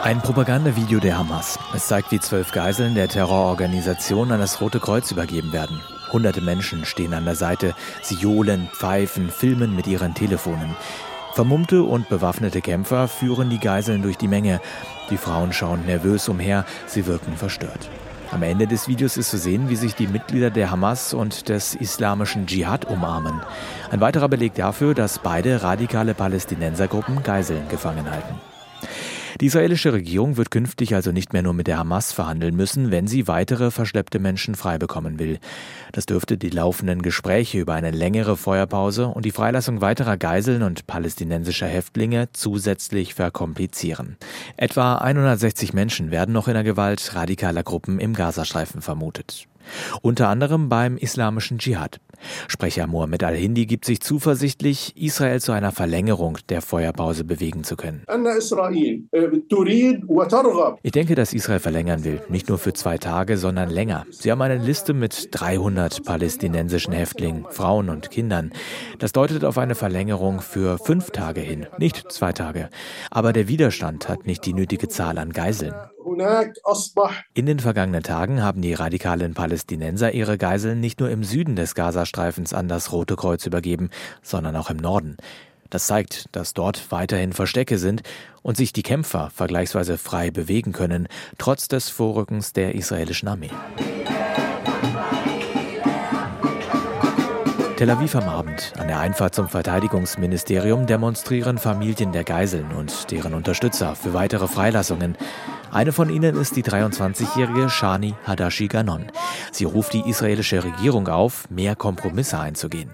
Ein Propagandavideo der Hamas. Es zeigt, wie 12 Geiseln der Terrororganisation an das Rote Kreuz übergeben werden. Hunderte Menschen stehen an der Seite. Sie johlen, pfeifen, filmen mit ihren Telefonen. Vermummte und bewaffnete Kämpfer führen die Geiseln durch die Menge. Die Frauen schauen nervös umher, sie wirken verstört. Am Ende des Videos ist zu sehen, wie sich die Mitglieder der Hamas und des islamischen Dschihad umarmen. Ein weiterer Beleg dafür, dass beide radikale Palästinensergruppen Geiseln gefangen halten. Die israelische Regierung wird künftig also nicht mehr nur mit der Hamas verhandeln müssen, wenn sie weitere verschleppte Menschen frei bekommen will. Das dürfte die laufenden Gespräche über eine längere Feuerpause und die Freilassung weiterer Geiseln und palästinensischer Häftlinge zusätzlich verkomplizieren. Etwa 160 Menschen werden noch in der Gewalt radikaler Gruppen im Gazastreifen vermutet. Unter anderem beim islamischen Dschihad. Sprecher Mohammed al-Hindi gibt sich zuversichtlich, Israel zu einer Verlängerung der Feuerpause bewegen zu können. Ich denke, dass Israel verlängern will, nicht nur für 2 Tage, sondern länger. Sie haben eine Liste mit 300 palästinensischen Häftlingen, Frauen und Kindern. Das deutet auf eine Verlängerung für 5 Tage hin, nicht 2 Tage. Aber der Widerstand hat nicht die nötige Zahl an Geiseln. In den vergangenen Tagen haben die radikalen Palästinenser ihre Geiseln nicht nur im Süden des Gazastreifens an das Rote Kreuz übergeben, sondern auch im Norden. Das zeigt, dass dort weiterhin Verstecke sind und sich die Kämpfer vergleichsweise frei bewegen können, trotz des Vorrückens der israelischen Armee. Tel Aviv am Abend. An der Einfahrt zum Verteidigungsministerium demonstrieren Familien der Geiseln und deren Unterstützer für weitere Freilassungen. Eine von ihnen ist die 23-jährige Shani Hadashi Ganon. Sie ruft die israelische Regierung auf, mehr Kompromisse einzugehen.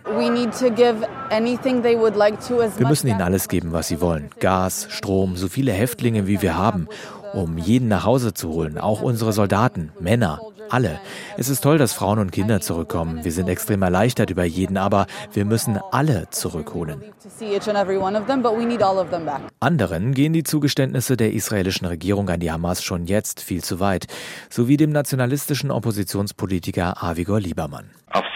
Wir müssen ihnen alles geben, was sie wollen. Gas, Strom, so viele Häftlinge, wie wir haben, um jeden nach Hause zu holen, auch unsere Soldaten, Männer. Alle. Es ist toll, dass Frauen und Kinder zurückkommen. Wir sind extrem erleichtert über jeden, aber wir müssen alle zurückholen. Anderen gehen die Zugeständnisse der israelischen Regierung an die Hamas schon jetzt viel zu weit, sowie dem nationalistischen Oppositionspolitiker Avigdor Lieberman.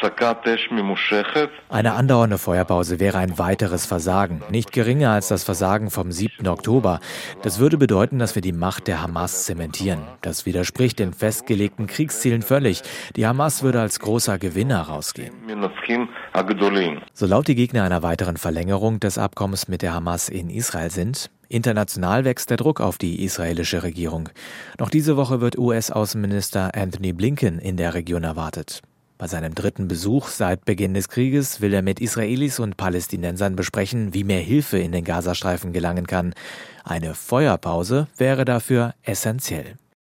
Eine andauernde Feuerpause wäre ein weiteres Versagen, nicht geringer als das Versagen vom 7. Oktober. Das würde bedeuten, dass wir die Macht der Hamas zementieren. Das widerspricht den festgelegten Kriegszielen völlig. Die Hamas würde als großer Gewinner rausgehen. So laut die Gegner einer weiteren Verlängerung des Abkommens mit der Hamas in Israel sind, international wächst der Druck auf die israelische Regierung. Noch diese Woche wird US-Außenminister Antony Blinken in der Region erwartet. Bei seinem 3. Besuch seit Beginn des Krieges will er mit Israelis und Palästinensern besprechen, wie mehr Hilfe in den Gazastreifen gelangen kann. Eine Feuerpause wäre dafür essentiell.